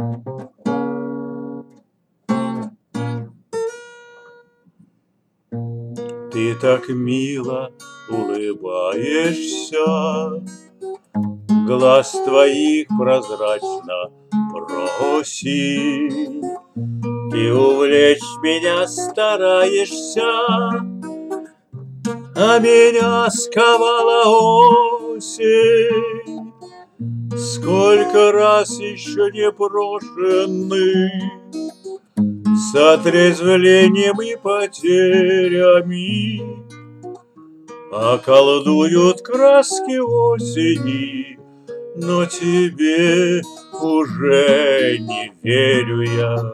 Ты так мило улыбаешься, глаз твоих прозрачно просит. Ты увлечь меня стараешься, а меня сковала осень. Сколько раз еще не брошенный, с отрезвлением и потерями, околдуют краски осени, но тебе уже не верю я.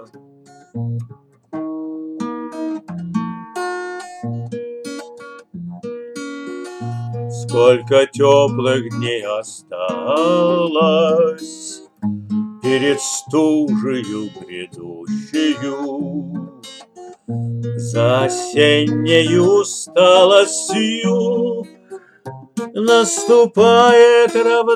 Сколько теплых дней осталось перед стужею грядущею, за осеннею усталостью наступает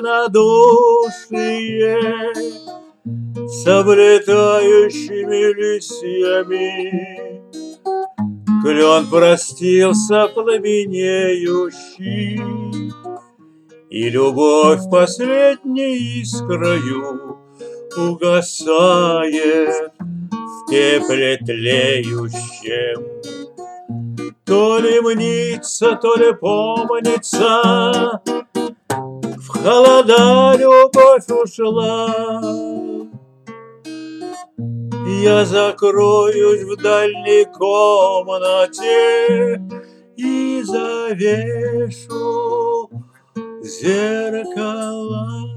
равнодушие с облетающими листьями. Клен простился пламенеющий, и любовь последней искрою угасает в тепле тлеющем. То ли мнится, то ли помнится, в холода любовь ушла. Я закроюсь в дальней комнате и завешу зеркала.